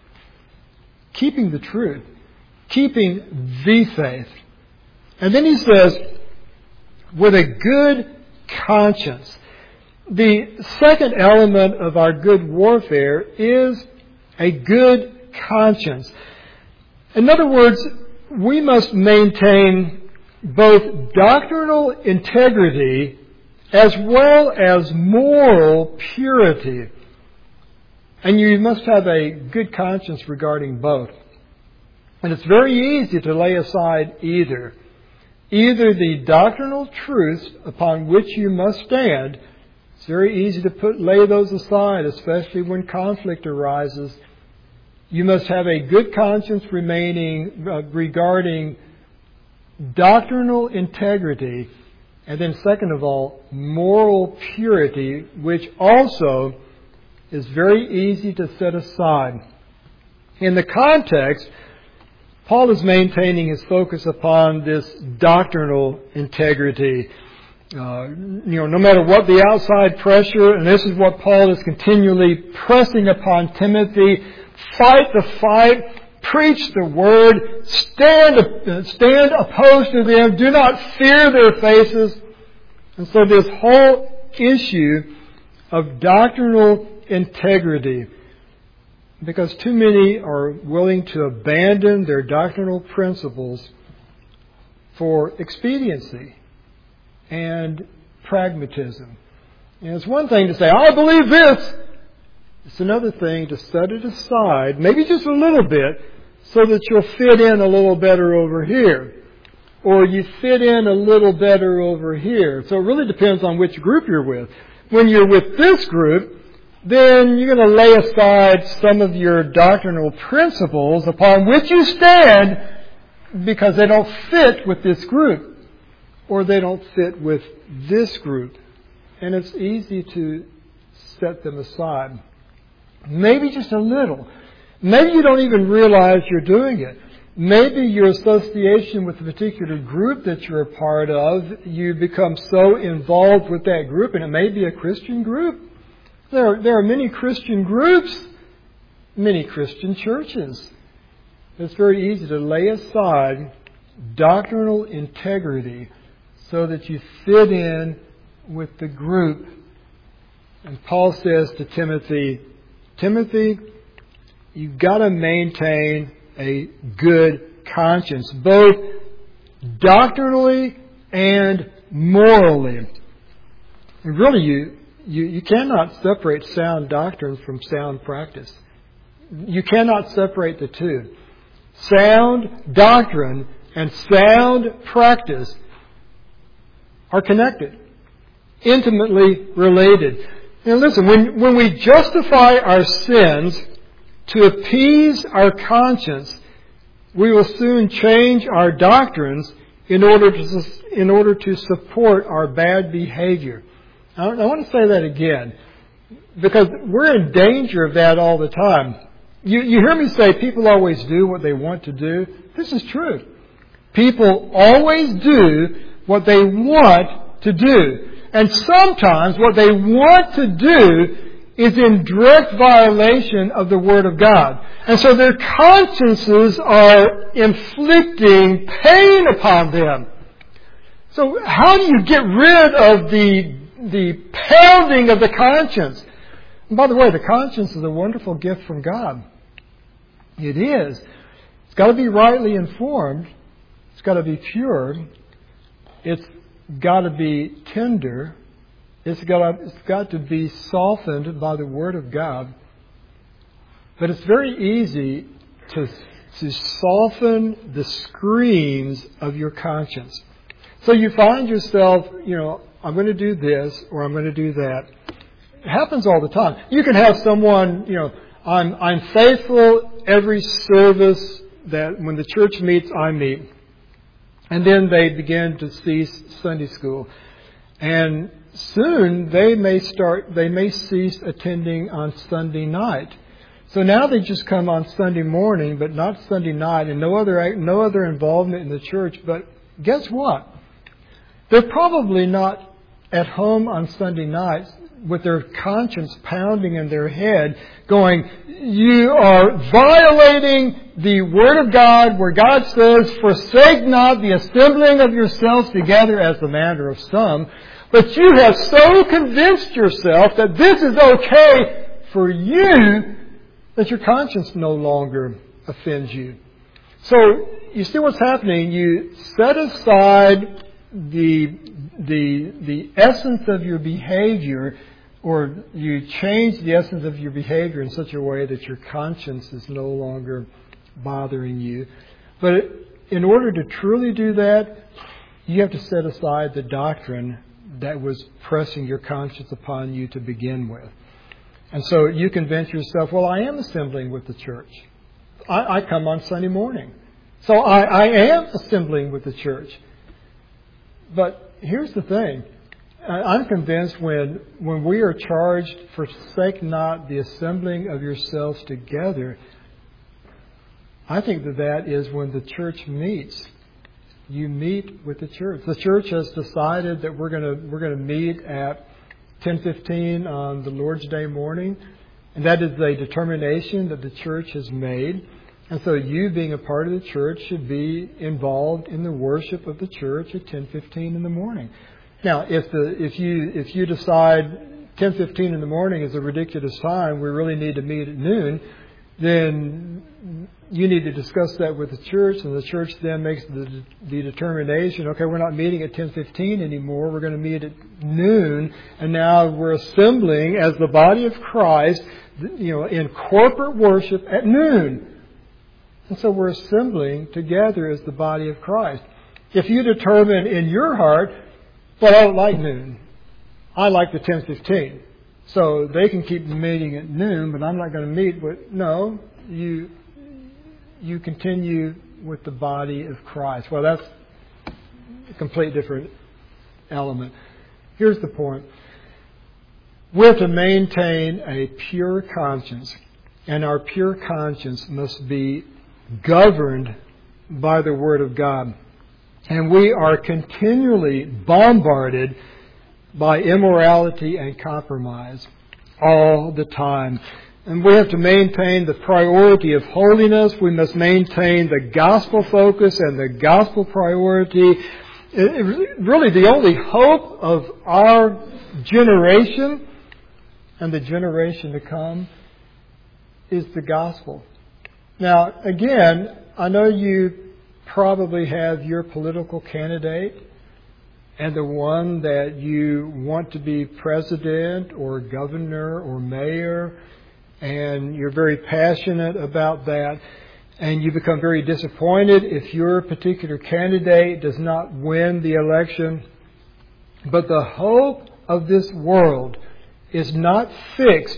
keeping the truth, keeping the faith. And then he says, with a good conscience. The second element of our good warfare is a good conscience. In other words, we must maintain both doctrinal integrity as well as moral purity. And you must have a good conscience regarding both. And it's very easy to lay aside either. Either the doctrinal truths upon which you must stand. It's very easy to put lay those aside, especially when conflict arises. You must have a good conscience remaining uh, regarding doctrinal integrity, and then second of all, moral purity, which also is very easy to set aside. In the context, Paul is maintaining his focus upon this doctrinal integrity. Uh, you know, no matter what the outside pressure, and this is what Paul is continually pressing upon Timothy, fight the fight, preach the word, stand, stand opposed to them, do not fear their faces. And so this whole issue of doctrinal integrity, because too many are willing to abandon their doctrinal principles for expediency and pragmatism. And it's one thing to say, I believe this. It's another thing to set it aside, maybe just a little bit, so that you'll fit in a little better over here. Or you fit in a little better over here. So it really depends on which group you're with. When you're with this group, then you're going to lay aside some of your doctrinal principles upon which you stand because they don't fit with this group. Or they don't fit with this group. And it's easy to set them aside. Maybe just a little. Maybe you don't even realize you're doing it. Maybe your association with a particular group that you're a part of, you become so involved with that group, and it may be a Christian group. There are, there are many Christian groups, many Christian churches. It's very easy to lay aside doctrinal integrity so that you fit in with the group. And Paul says to Timothy, Timothy, you've got to maintain a good conscience, both doctrinally and morally. And really, you, you, you cannot separate sound doctrine from sound practice. You cannot separate the two. Sound doctrine and sound practice are connected, intimately related. Now listen, when, when we justify our sins to appease our conscience, we will soon change our doctrines in order to, in order to support our bad behavior. I, I want to say that again, because we're in danger of that all the time. You, you hear me say people always do what they want to do. This is true. People always do what they want to do. And sometimes what they want to do is in direct violation of the Word of God. And so their consciences are inflicting pain upon them. So how do you get rid of the, the pounding of the conscience? And by the way, the conscience is a wonderful gift from God. It is. It's got to be rightly informed. It's got to be pure. It's got to be tender. It's got, it's got to be softened by the Word of God. But it's very easy to, to soften the screams of your conscience. So you find yourself, you know, I'm going to do this or I'm going to do that. It happens all the time. You can have someone, you know, I'm, I'm faithful every service that when the church meets, I meet. And then they begin to cease Sunday school. And soon they may start, they may cease attending on Sunday night. So now they just come on Sunday morning, but not Sunday night, and no other, no other involvement in the church. But guess what? They're probably not at home on Sunday nights with their conscience pounding in their head, going, you are violating the Word of God, where God says, forsake not the assembling of yourselves together as the manner of some. But you have so convinced yourself that this is okay for you that your conscience no longer offends you. So you see what's happening. You set aside the the the essence of your behavior, or you change the essence of your behavior in such a way that your conscience is no longer bothering you. But in order to truly do that, you have to set aside the doctrine that was pressing your conscience upon you to begin with. And so you convince yourself, well, I am assembling with the church. I, I come on Sunday morning. So I, I am assembling with the church. But here's the thing. I'm convinced when, when we are charged, forsake not the assembling of yourselves together, I think that that is when the church meets. You meet with the church. The church has decided that we're going to we're going to meet at ten fifteen on the Lord's Day morning, and that is a determination that the church has made. And so you, being a part of the church, should be involved in the worship of the church at ten fifteen in the morning. Now, if the if you if you decide ten fifteen in the morning is a ridiculous time, we really need to meet at noon, then you need to discuss that with the church, and the church then makes the, the determination, okay, we're not meeting at ten fifteen anymore, we're going to meet at noon, and now we're assembling as the body of Christ, you know, in corporate worship at noon. And so we're assembling together as the body of Christ. If you determine in your heart, well, I don't like noon, I like the ten fifteen, so they can keep meeting at noon, but I'm not going to meet with, no, you... you continue with the body of Christ. Well, that's a complete different element. Here's the point. We're to maintain a pure conscience, and our pure conscience must be governed by the Word of God. And we are continually bombarded by immorality and compromise all the time. And we have to maintain the priority of holiness. We must maintain the gospel focus and the gospel priority. It, it, really, the only hope of our generation and the generation to come is the gospel. Now, again, I know you probably have your political candidate and the one that you want to be president or governor or mayor, and you're very passionate about that, and you become very disappointed if your particular candidate does not win the election. But the hope of this world is not fixed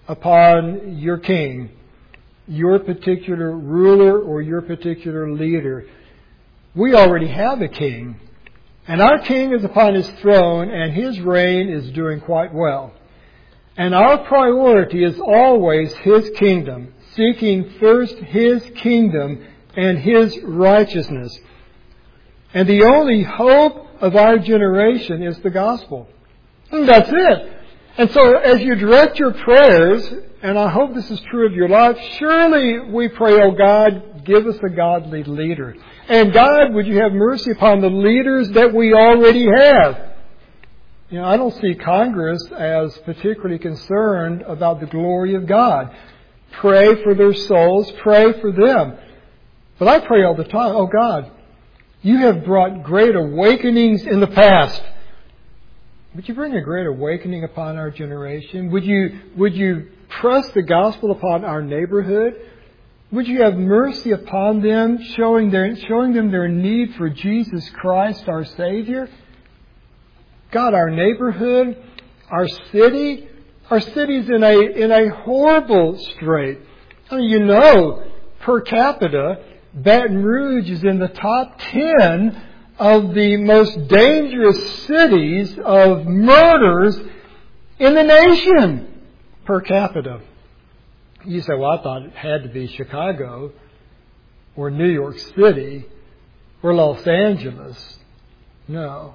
upon your king, your particular ruler, or your particular leader. We already have a king, and our king is upon his throne, and his reign is doing quite well. And our priority is always His kingdom, seeking first His kingdom and His righteousness. And the only hope of our generation is the gospel. And that's it. And so as you direct your prayers, and I hope this is true of your life, surely we pray, oh God, give us a godly leader. And God, would you have mercy upon the leaders that we already have? You know, I don't see Congress as particularly concerned about the glory of God. Pray for their souls, pray for them. But I pray all the time, oh God, you have brought great awakenings in the past. Would you bring a great awakening upon our generation? Would you, would you press the gospel upon our neighborhood? Would you have mercy upon them, showing their, showing them their need for Jesus Christ, our Savior? God, our neighborhood, our city, our city's in a, in a horrible strait. I mean, you know, per capita, Baton Rouge is in the top ten of the most dangerous cities of murders in the nation per capita. You say, well, I thought it had to be Chicago or New York City or Los Angeles. No.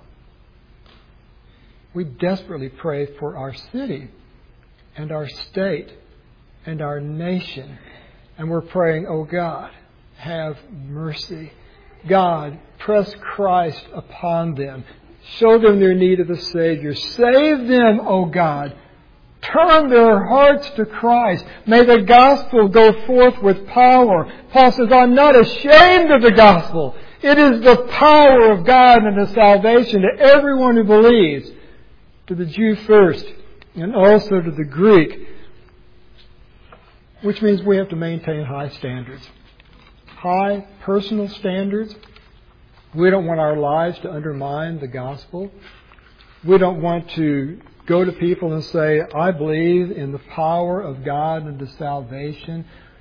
We desperately pray for our city and our state and our nation. And we're praying, oh God, have mercy. God, press Christ upon them. Show them their need of a Savior. Save them, O God. Turn their hearts to Christ. May the gospel go forth with power. Paul says, I'm not ashamed of the gospel. It is the power of God and the salvation to everyone who believes. To the Jew first, and also to the Greek. Which means we have to maintain high standards. High personal standards. We don't want our lives to undermine the gospel. We don't want to go to people and say, I believe in the power of God and the salvation,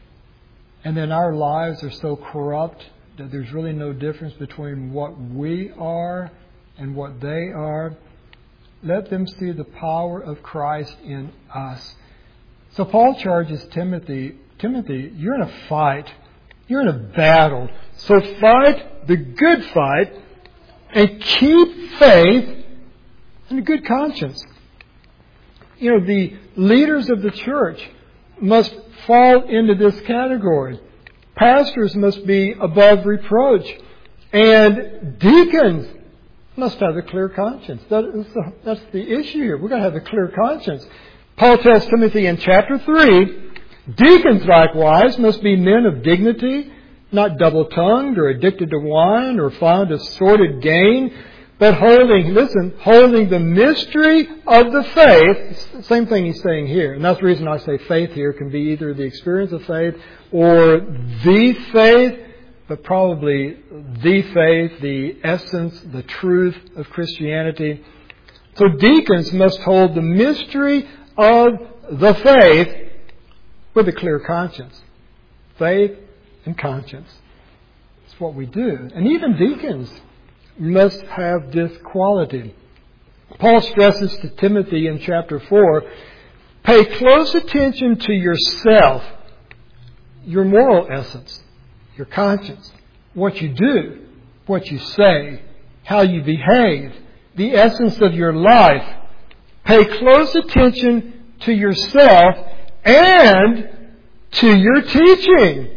and then our lives are so corrupt that there's really no difference between what we are and what they are. Let them see the power of Christ in us. So Paul charges Timothy, Timothy, you're in a fight. You're in a battle. So fight the good fight and keep faith and a good conscience. You know, the leaders of the church must fall into this category. Pastors must be above reproach. And deacons must have a clear conscience. That is the, that's the issue here. We've got to have a clear conscience. Paul tells Timothy in chapter three, deacons likewise must be men of dignity, not double-tongued or addicted to wine or fond of sordid gain, but holding, listen, holding the mystery of the faith. Same thing he's saying here. And that's the reason I say faith here can be either the experience of faith or the faith, but probably the faith, the essence, the truth of Christianity. So deacons must hold the mystery of the faith with a clear conscience. Faith and conscience. It's what we do. And even deacons must have this quality. Paul stresses to Timothy in chapter four, pay close attention to yourself, your moral essence, your conscience, what you do, what you say, how you behave, the essence of your life. Pay close attention to yourself and to your teaching.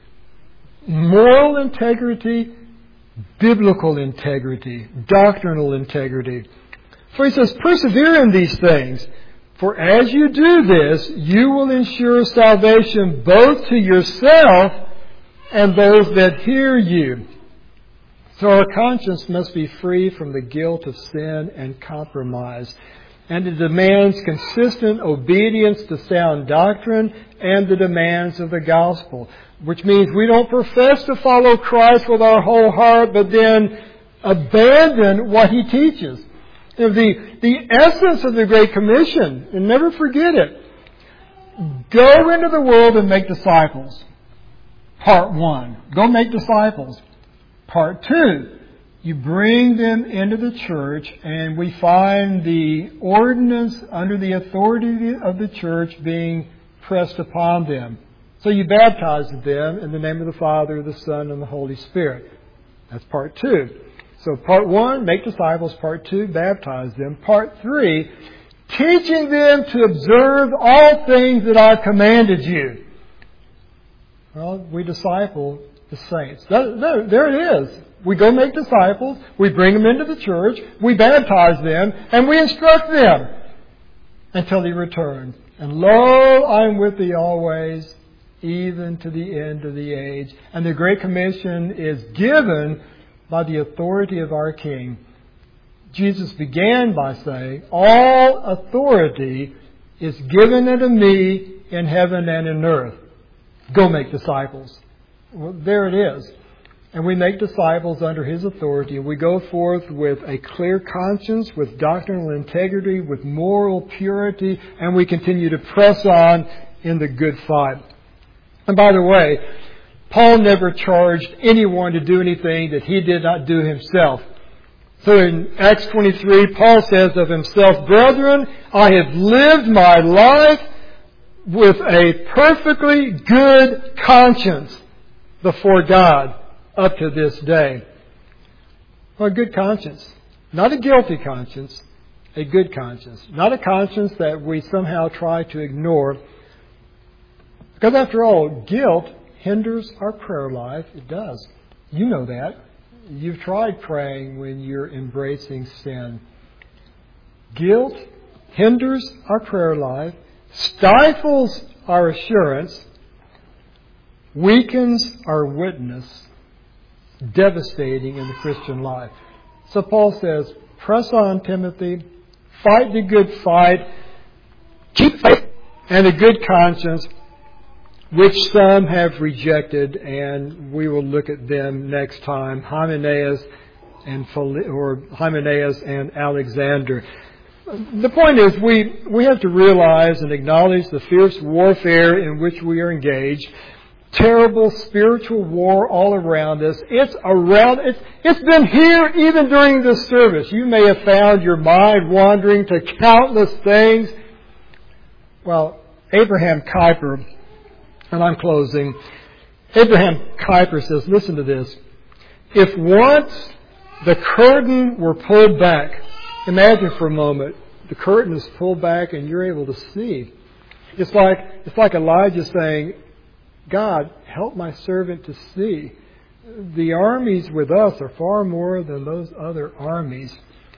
Moral integrity, biblical integrity, doctrinal integrity. For he says, persevere in these things, for as you do this, you will ensure salvation both to yourself and those that hear you. So our conscience must be free from the guilt of sin and compromise. And it demands consistent obedience to sound doctrine and the demands of the gospel. Which means we don't profess to follow Christ with our whole heart, but then abandon what He teaches. You know, the, the essence of the Great Commission, and never forget it, go into the world and make disciples. Part one, go make disciples. Part two, you bring them into the church, and we find the ordinance under the authority of the church being pressed upon them. So you baptize them in the name of the Father, the Son, and the Holy Spirit. That's part two. So part one, make disciples. Part two, baptize them. Part three, teaching them to observe all things that I've commanded you. Well, we disciple the saints. That, there, there it is. We go make disciples. We bring them into the church. We baptize them. And we instruct them until He returns. And lo, I'm with thee always, even to the end of the age. And the Great Commission is given by the authority of our King. Jesus began by saying, all authority is given unto me in heaven and in earth. Go make disciples. Well, there it is. And we make disciples under His authority. We go forth with a clear conscience, with doctrinal integrity, with moral purity, and we continue to press on in the good fight. And by the way, Paul never charged anyone to do anything that he did not do himself. So in Acts twenty-three, Paul says of himself, brethren, I have lived my life with a perfectly good conscience before God up to this day. Well, a good conscience. Not a guilty conscience, a good conscience. Not a conscience that we somehow try to ignore. Because after all, guilt hinders our prayer life. It does. You know that. You've tried praying when you're embracing sin. Guilt hinders our prayer life, stifles our assurance, weakens our witness, devastating in the Christian life. So Paul says, press on, Timothy, fight the good fight, keep faith and a good conscience, which some have rejected, and we will look at them next time, Hymenaeus and or Hymenaeus and Alexander. The point is, we, we have to realize and acknowledge the fierce warfare in which we are engaged. Terrible spiritual war all around us. It's around, it's, it's been here even during this service. You may have found your mind wandering to countless things. Well, Abraham Kuyper, and I'm closing. Abraham Kuyper says, listen to this. If once the curtain were pulled back, imagine for a moment, the curtain is pulled back and you're able to see. It's like, it's like Elijah saying, God, help my servant to see. The armies with us are far more than those other armies.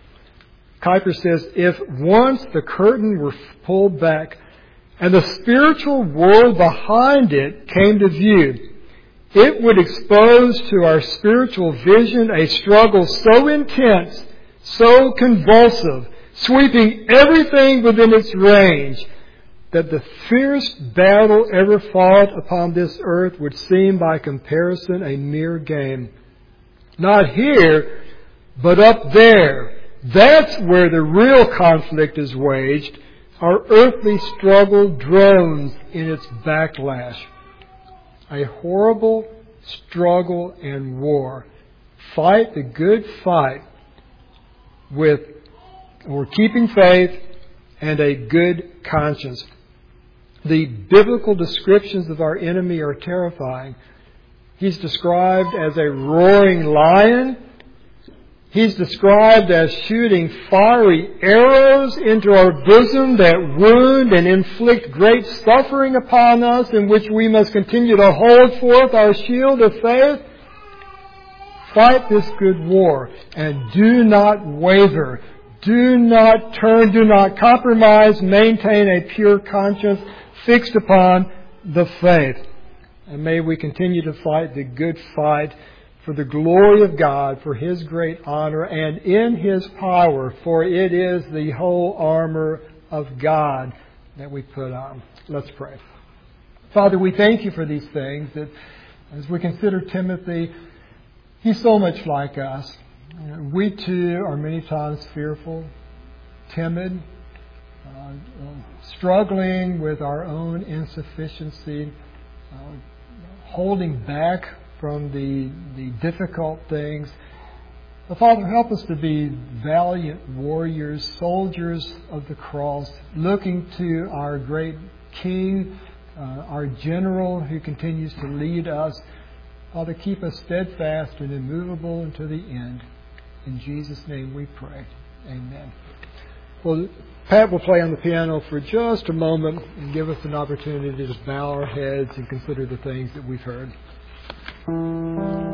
Kuyper says, if once the curtain were pulled back and the spiritual world behind it came to view, it would expose to our spiritual vision a struggle so intense, so convulsive, sweeping everything within its range, that the fierce battle ever fought upon this earth would seem by comparison a mere game. Not here, but up there. That's where the real conflict is waged. Our earthly struggle drones in its backlash. A horrible struggle and war. Fight the good fight with or keeping faith and a good conscience. The biblical descriptions of our enemy are terrifying. He's described as a roaring lion. He's described as shooting fiery arrows into our bosom that wound and inflict great suffering upon us, in which we must continue to hold forth our shield of faith. Fight this good war and do not waver. Do not turn, do not compromise. Maintain a pure conscience fixed upon the faith. And may we continue to fight the good fight for the glory of God, for His great honor, and in His power, for it is the whole armor of God that we put on. Let's pray. Father, we thank You for these things, that as we consider Timothy, he's so much like us. We too are many times fearful, timid, uh, struggling with our own insufficiency, uh, holding back from the, the difficult things. But Father, help us to be valiant warriors, soldiers of the cross, looking to our great King, uh, our general who continues to lead us. Father, keep us steadfast and immovable unto the end. In Jesus' name we pray. Amen. Well, Pat will play on the piano for just a moment and give us an opportunity to just bow our heads and consider the things that we've heard.